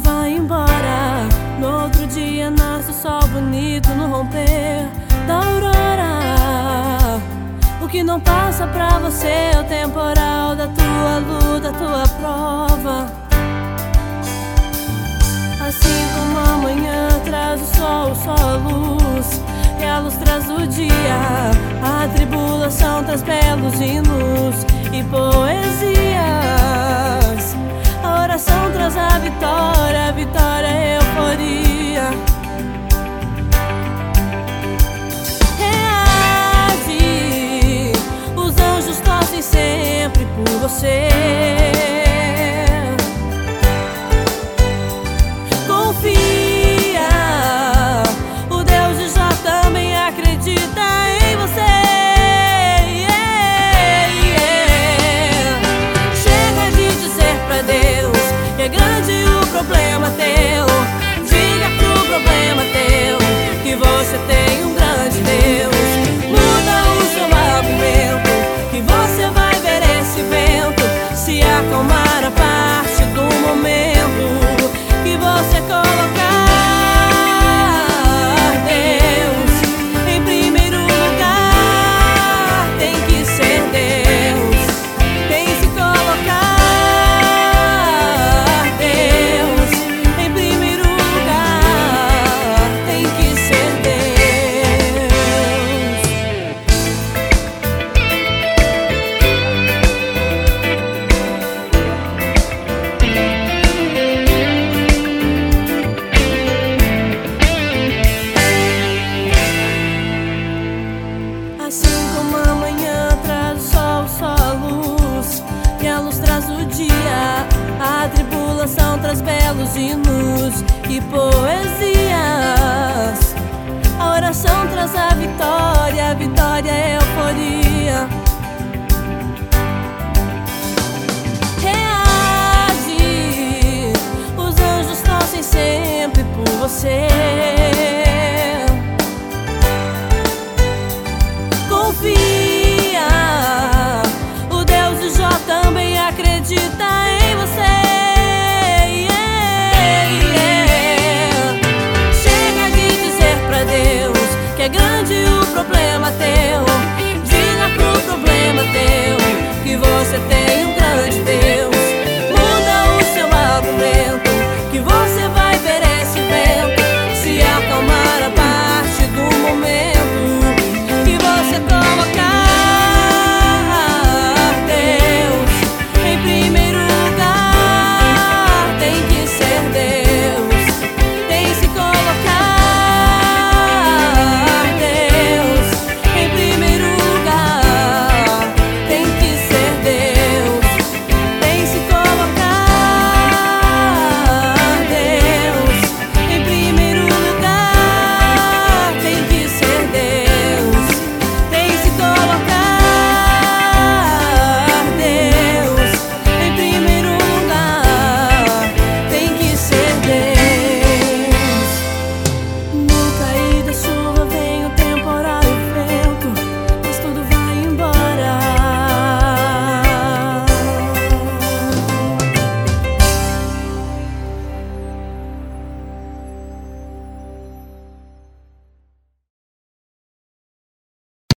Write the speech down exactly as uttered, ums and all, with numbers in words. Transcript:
vai embora. No outro dia nasce o sol bonito no romper da aurora. O que não passa pra você é o temporal da tua luta, tua prova. Assim como amanhã traz o sol, só a luz, e a luz traz o dia. A tribulação traz belos hinos e poesias. A oração traz a vitória, a vitória é euforia. Reage, os anjos torcem sempre por você. Problema teu, diga pro problema teu que você tem um grande Deus. Muda o seu argumento, que você vai ver esse vento se acalmar a parte do momento que você colocar Deus em primeiro lugar. Tem que ser Deus, tem que se colocar a tribulação traz belos hinos e poesias. A oração traz a vitória, a vitória é euforia. Reage, os anjos torcem sempre por você.